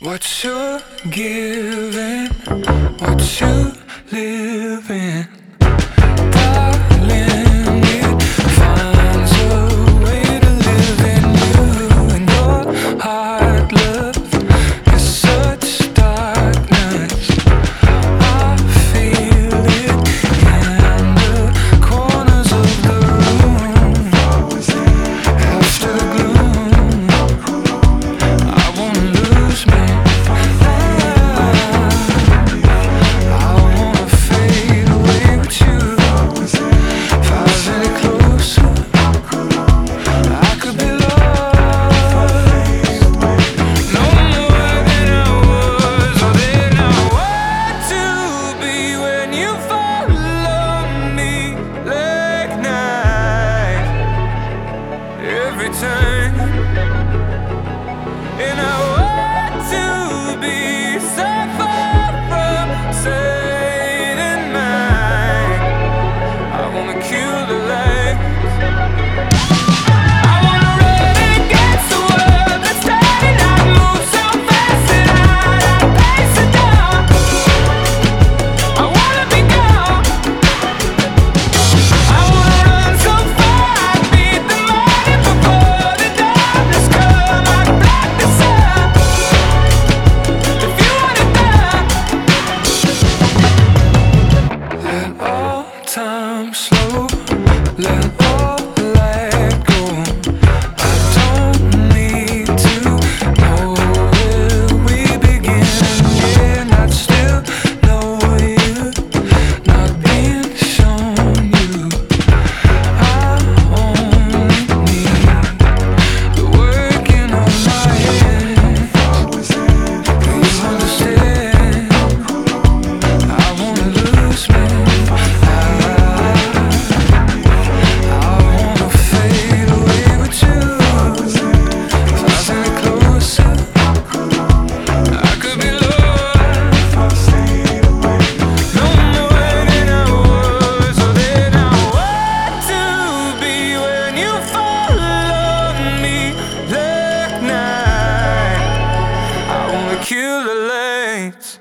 What you're giving, what you living, darling, it finds a way to live in you. And your heart, love, is such darkness. I feel it in the corners of the room. After the gloom, I won't lose me. And I want to be so far from sane and mine. I wanna kill the lights. I wanna run against the world that's turning. I move so fast that I pace it down. I wanna be gone. I wanna run so far I beat the morning before the darkness comes. I block the sun. If you want it done, let all time slow, let all let go. I don't need to know where we begin and end. I'd still know you, not being shown you. I only need the working of my hands. Do you understand? I wanna lose me. I wanna fade away with you. If I was any closer, I could be lost. No more than I was, or than I want to be when you follow me like night. I wanna kill the lights.